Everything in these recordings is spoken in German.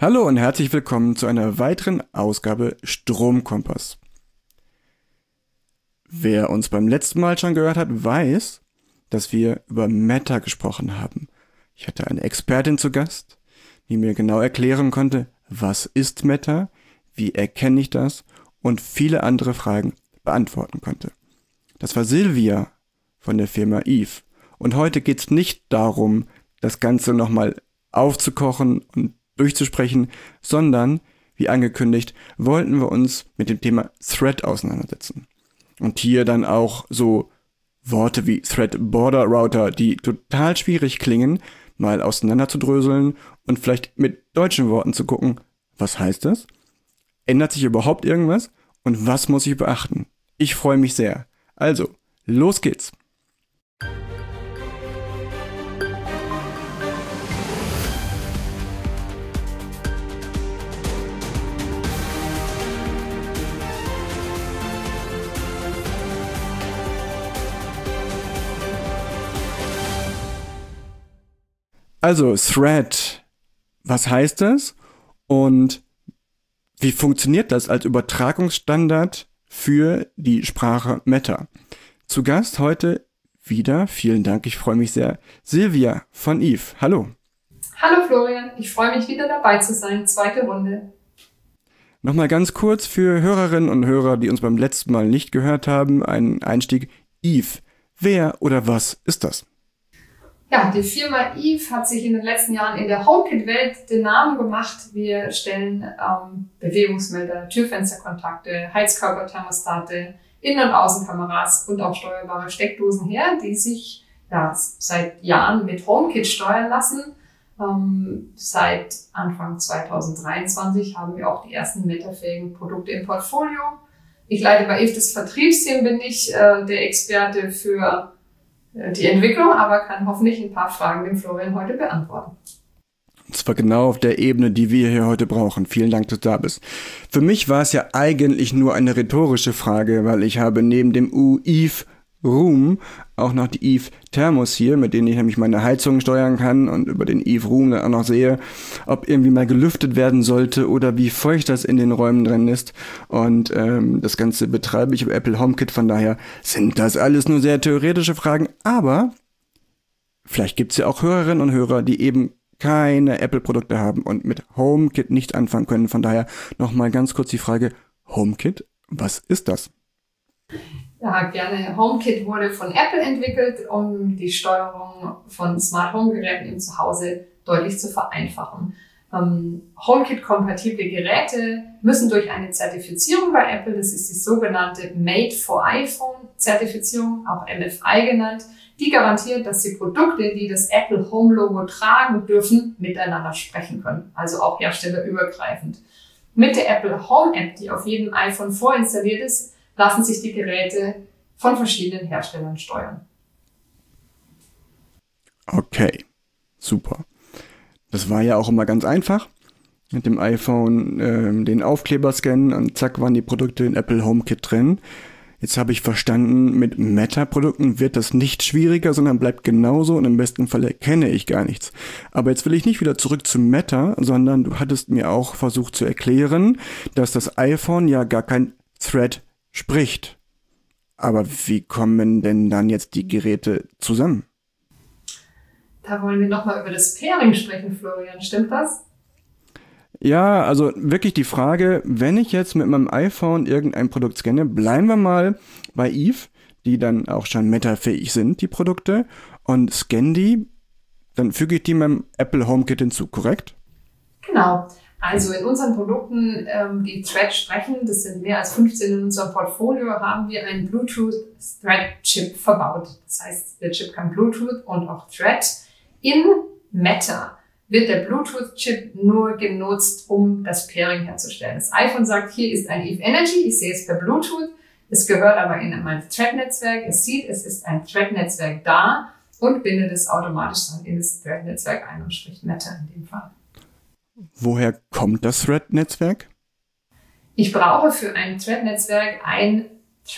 Hallo und herzlich willkommen zu einer weiteren Ausgabe Stromkompass. Wer uns beim letzten Mal schon gehört hat, weiß, dass wir über Meta gesprochen haben. Ich hatte eine Expertin zu Gast, die mir genau erklären konnte, was ist Meta, wie erkenne ich das und viele andere Fragen beantworten konnte. Das war Silvia von der Firma Eve. Und heute geht es nicht darum, das Ganze nochmal aufzukochen und durchzusprechen, sondern, wie angekündigt, wollten wir uns mit dem Thema Thread auseinandersetzen. Und hier dann auch so Worte wie Thread Border Router, die total schwierig klingen, mal auseinanderzudröseln und vielleicht mit deutschen Worten zu gucken, was heißt das? Ändert sich überhaupt irgendwas? Und was muss ich beachten? Ich freue mich sehr. Also, los geht's! Also, Thread, was heißt das? Und wie funktioniert das als Übertragungsstandard für die Sprache Meta? Zu Gast heute wieder, vielen Dank, ich freue mich sehr, Silvia von Eve. Hallo. Hallo Florian, ich freue mich wieder dabei zu sein, zweite Runde. Nochmal ganz kurz für Hörerinnen und Hörer, die uns beim letzten Mal nicht gehört haben, ein Einstieg. Eve, wer oder was ist das? Ja, die Firma Eve hat sich in den letzten Jahren in der HomeKit-Welt den Namen gemacht. Wir stellen Bewegungsmelder, Türfensterkontakte, Heizkörperthermostate, Innen- und Außenkameras und auch steuerbare Steckdosen her, die sich seit Jahren mit HomeKit steuern lassen. Seit Anfang 2023 haben wir auch die ersten metafähigen Produkte im Portfolio. Ich leite bei Eve das Vertriebsteam, bin nicht der Experte für die Entwicklung, aber kann hoffentlich ein paar Fragen dem Florian heute beantworten. Und zwar genau auf der Ebene, die wir hier heute brauchen. Vielen Dank, dass du da bist. Für mich war es ja eigentlich nur eine rhetorische Frage, weil ich habe neben dem Eve Room auch noch die Eve Thermos hier, mit denen ich nämlich meine Heizung steuern kann und über den Eve Room dann auch noch sehe, ob irgendwie mal gelüftet werden sollte oder wie feucht das in den Räumen drin ist. Und das Ganze betreibe ich über Apple HomeKit, von daher sind das alles nur sehr theoretische Fragen, aber vielleicht gibt es ja auch Hörerinnen und Hörer, die eben keine Apple-Produkte haben und mit HomeKit nicht anfangen können. Von daher nochmal ganz kurz die Frage, HomeKit, was ist das? Ja, gerne. HomeKit wurde von Apple entwickelt, um die Steuerung von Smart Home Geräten im Zuhause deutlich zu vereinfachen. HomeKit-kompatible Geräte müssen durch eine Zertifizierung bei Apple, das ist die sogenannte Made for iPhone-Zertifizierung, auch MFI genannt, die garantiert, dass die Produkte, die das Apple Home-Logo tragen dürfen, miteinander sprechen können, also auch herstellerübergreifend. Mit der Apple Home App, die auf jedem iPhone vorinstalliert ist, lassen sich die Geräte von verschiedenen Herstellern steuern. Okay, super. Das war ja auch immer ganz einfach. Mit dem iPhone den Aufkleber scannen und zack waren die Produkte in Apple HomeKit drin. Jetzt habe ich verstanden, mit Meta-Produkten wird das nicht schwieriger, sondern bleibt genauso und im besten Fall erkenne ich gar nichts. Aber jetzt will ich nicht wieder zurück zu Meta, sondern du hattest mir auch versucht zu erklären, dass das iPhone ja gar kein Thread spricht. Aber wie kommen denn dann jetzt die Geräte zusammen? Da wollen wir nochmal über das Pairing sprechen, Florian. Stimmt das? Ja, also wirklich die Frage, wenn ich jetzt mit meinem iPhone irgendein Produkt scanne, bleiben wir mal bei Eve, die dann auch schon Meta-fähig sind, die Produkte, und scanne die, dann füge ich die meinem Apple HomeKit hinzu, korrekt? Genau. Also in unseren Produkten, die Thread sprechen, das sind mehr als 15 in unserem Portfolio, haben wir einen Bluetooth-Thread-Chip verbaut. Das heißt, der Chip kann Bluetooth und auch Thread. In Meta wird der Bluetooth-Chip nur genutzt, um das Pairing herzustellen. Das iPhone sagt, hier ist ein Eve Energy, ich sehe es per Bluetooth, es gehört aber in mein Thread-Netzwerk, es sieht, es ist ein Thread-Netzwerk da und bindet es automatisch dann in das Thread-Netzwerk ein und spricht Meta in dem Fall. Woher kommt das Thread-Netzwerk? Ich brauche für ein Thread-Netzwerk ein Thread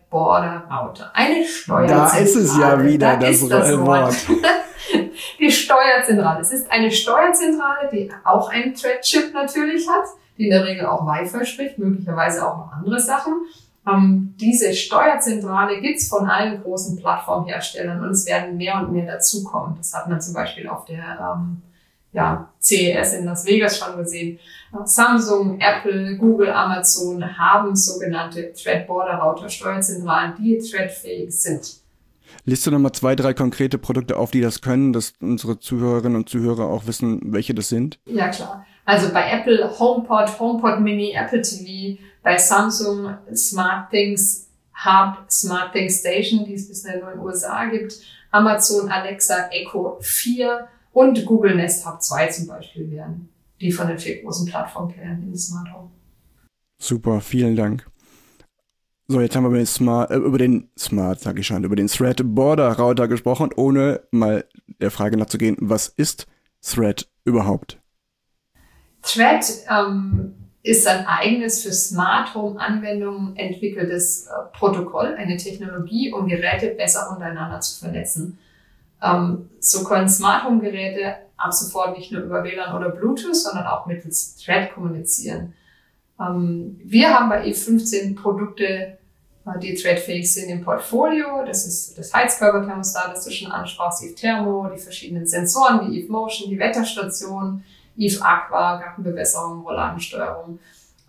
Border Router. Eine Steuerzentrale. Da ist es ja wieder das Wort. Die Steuerzentrale. Es ist eine Steuerzentrale, die auch einen Thread-Chip natürlich hat, die in der Regel auch Wi-Fi spricht, möglicherweise auch noch andere Sachen. Diese Steuerzentrale gibt's von allen großen Plattformherstellern und es werden mehr und mehr dazukommen. Das hat man zum Beispiel auf der CES in Las Vegas schon gesehen. Samsung, Apple, Google, Amazon haben sogenannte Thread-Border-Router Steuerzentralen, die threadfähig sind. Liste nochmal 2, 3 konkrete Produkte auf, die das können, dass unsere Zuhörerinnen und Zuhörer auch wissen, welche das sind. Ja, klar. Also bei Apple HomePod, HomePod Mini, Apple TV, bei Samsung SmartThings Hub, SmartThings Station, die es bisher nur in den USA gibt, Amazon Alexa Echo 4 und Google Nest Hub 2 zum Beispiel wären die von den 4 großen Plattformplayern in Smart Home. Super, vielen Dank. So, jetzt haben wir über den Thread Border Router gesprochen, ohne mal der Frage nachzugehen, was ist Thread überhaupt? Thread ist ein eigenes für Smart Home Anwendungen entwickeltes Protokoll, eine Technologie, um Geräte besser untereinander zu vernetzen. So können Smart Home Geräte ab sofort nicht nur über WLAN oder Bluetooth, sondern auch mittels Thread kommunizieren. Wir haben bei Eve 15 Produkte, die threadfähig sind im Portfolio. Das ist das Heizkörperthermostat, das du schon ansprachst, Eve Thermo, die verschiedenen Sensoren wie Eve Motion, die Wetterstation, Eve Aqua, Gartenbewässerung, Rollladensteuerung.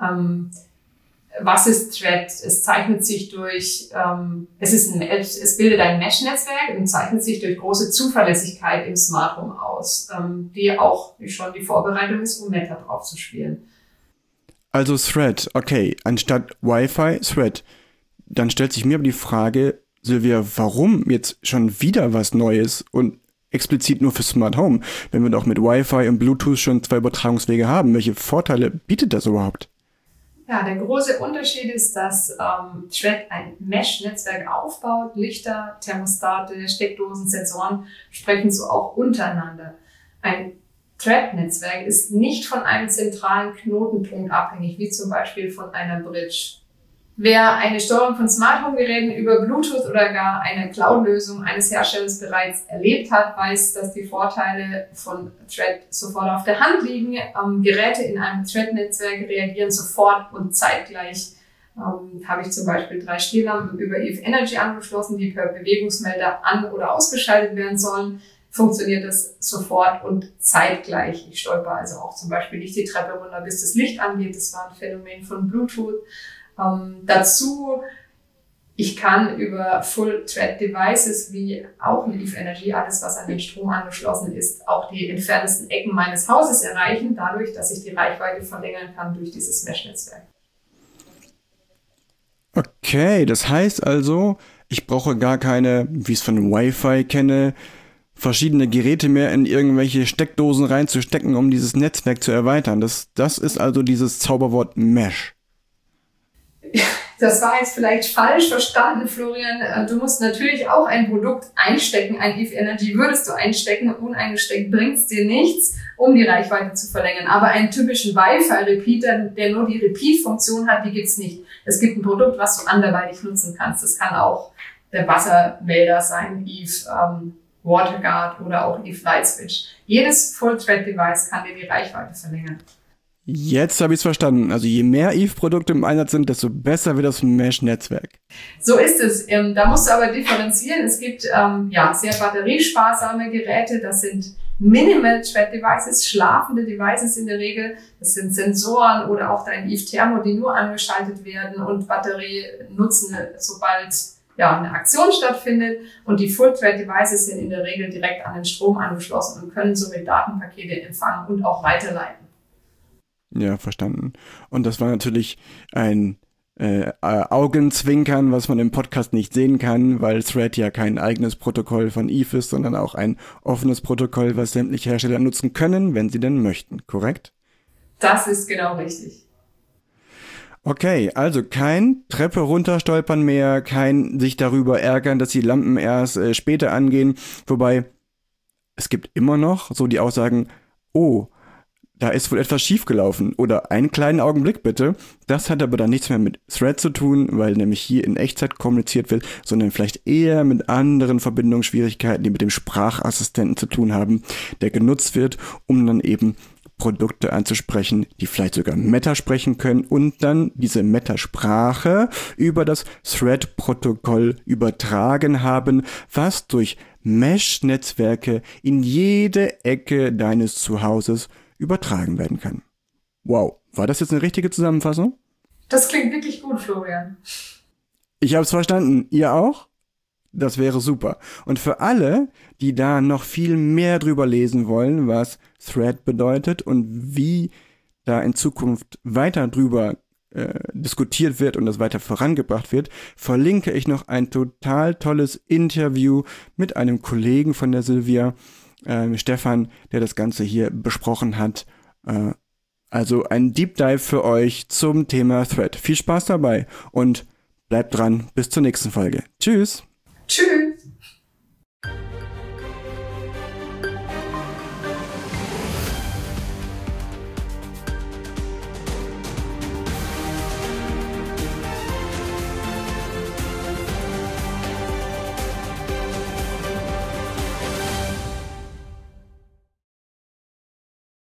Was ist Thread? Es zeichnet sich durch, es bildet ein Mesh-Netzwerk und zeichnet sich durch große Zuverlässigkeit im Smart Home aus, die auch schon die Vorbereitung ist, um Meta drauf zu spielen. Also Thread, okay, anstatt Wi-Fi, Thread. Dann stellt sich mir aber die Frage, Silvia, warum jetzt schon wieder was Neues und explizit nur für Smart Home, wenn wir doch mit Wi-Fi und Bluetooth schon 2 Übertragungswege haben? Welche Vorteile bietet das überhaupt? Ja, der große Unterschied ist, dass Thread ein Mesh-Netzwerk aufbaut. Lichter, Thermostate, Steckdosen, Sensoren sprechen so auch untereinander. Ein Thread-Netzwerk ist nicht von einem zentralen Knotenpunkt abhängig, wie zum Beispiel von einer Bridge. Wer eine Steuerung von Smart Home Geräten über Bluetooth oder gar eine Cloud-Lösung eines Herstellers bereits erlebt hat, weiß, dass die Vorteile von Thread sofort auf der Hand liegen. Geräte in einem Thread-Netzwerk reagieren sofort und zeitgleich. Habe ich zum Beispiel 3 Stehlampen über Eve Energy angeschlossen, die per Bewegungsmelder an- oder ausgeschaltet werden sollen, funktioniert das sofort und zeitgleich. Ich stolper also auch zum Beispiel nicht die Treppe runter, bis das Licht angeht. Das war ein Phänomen von Bluetooth. Dazu, ich kann über Full-Thread-Devices wie auch mit Eve Energy, alles was an den Strom angeschlossen ist, auch die entferntesten Ecken meines Hauses erreichen, dadurch, dass ich die Reichweite verlängern kann durch dieses Mesh-Netzwerk. Okay, das heißt also, ich brauche gar keine, wie ich es von Wi-Fi kenne, verschiedene Geräte mehr in irgendwelche Steckdosen reinzustecken, um dieses Netzwerk zu erweitern. Das ist also dieses Zauberwort Mesh. Das war jetzt vielleicht falsch verstanden, Florian. Du musst natürlich auch ein Produkt einstecken. Ein Eve Energy würdest du einstecken. Uneingesteckt bringt es dir nichts, um die Reichweite zu verlängern. Aber einen typischen Wi-Fi-Repeater, der nur die Repeat-Funktion hat, die gibt's nicht. Es gibt ein Produkt, was du anderweitig nutzen kannst. Das kann auch der Wassermelder sein, Eve WaterGuard oder auch Eve Light Switch. Jedes Full-Thread-Device kann dir die Reichweite verlängern. Jetzt habe ich es verstanden. Also je mehr Eve-Produkte im Einsatz sind, desto besser wird das Mesh-Netzwerk. So ist es. Da musst du aber differenzieren. Es gibt sehr batteriesparsame Geräte. Das sind Minimal Thread Devices, schlafende Devices in der Regel. Das sind Sensoren oder auch dein Eve Thermo, die nur angeschaltet werden und Batterie nutzen, sobald eine Aktion stattfindet. Und die Full Thread Devices sind in der Regel direkt an den Strom angeschlossen und können somit Datenpakete empfangen und auch weiterleiten. Ja, verstanden. Und das war natürlich ein Augenzwinkern, was man im Podcast nicht sehen kann, weil Thread ja kein eigenes Protokoll von Eve ist, sondern auch ein offenes Protokoll, was sämtliche Hersteller nutzen können, wenn sie denn möchten, korrekt? Das ist genau richtig. Okay, also kein Treppe runterstolpern mehr, kein sich darüber ärgern, dass die Lampen erst später angehen, wobei es gibt immer noch so die Aussagen, oh, da ist wohl etwas schiefgelaufen. Oder einen kleinen Augenblick bitte. Das hat aber dann nichts mehr mit Thread zu tun, weil nämlich hier in Echtzeit kommuniziert wird, sondern vielleicht eher mit anderen Verbindungsschwierigkeiten, die mit dem Sprachassistenten zu tun haben, der genutzt wird, um dann eben Produkte anzusprechen, die vielleicht sogar Meta sprechen können und dann diese Meta-Sprache über das Thread-Protokoll übertragen haben, was durch Mesh-Netzwerke in jede Ecke deines Zuhauses übertragen werden kann. Wow, war das jetzt eine richtige Zusammenfassung? Das klingt wirklich gut, Florian. Ich habe es verstanden. Ihr auch? Das wäre super. Und für alle, die da noch viel mehr drüber lesen wollen, was Thread bedeutet und wie da in Zukunft weiter drüber diskutiert wird und das weiter vorangebracht wird, verlinke ich noch ein total tolles Interview mit einem Kollegen von der Silvia, Stefan, der das Ganze hier besprochen hat. Also ein Deep Dive für euch zum Thema Thread. Viel Spaß dabei und bleibt dran. Bis zur nächsten Folge. Tschüss. Tschüss.